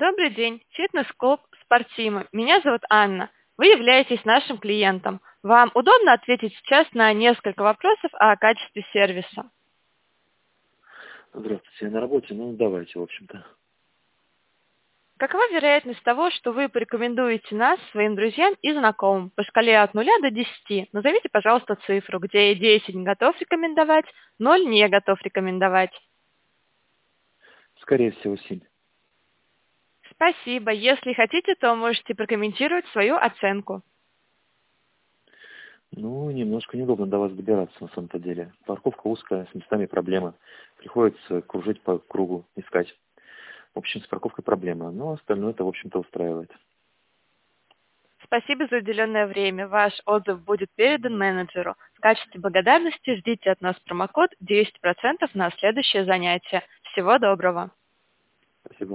Добрый день, фитнес-клуб «Спортима». Меня зовут Анна. Вы являетесь нашим клиентом. Вам удобно ответить сейчас на несколько вопросов о качестве сервиса? Здравствуйте, я на работе, ну давайте, в общем-то. Какова вероятность того, что вы порекомендуете нас своим друзьям и знакомым по шкале от 0 до 10? Назовите, пожалуйста, цифру, где 10 готов рекомендовать, 0 не готов рекомендовать. Скорее всего, 7. Спасибо. Если хотите, то можете прокомментировать свою оценку. Ну, немножко неудобно до вас добираться, на самом-то деле. Парковка узкая, с местами проблемы. Приходится кружить по кругу, искать. В общем, с парковкой проблема, но остальное это, в общем-то, устраивает. Спасибо за уделенное время. Ваш отзыв будет передан менеджеру. В качестве благодарности ждите от нас промокод 10% на следующее занятие. Всего доброго. Спасибо.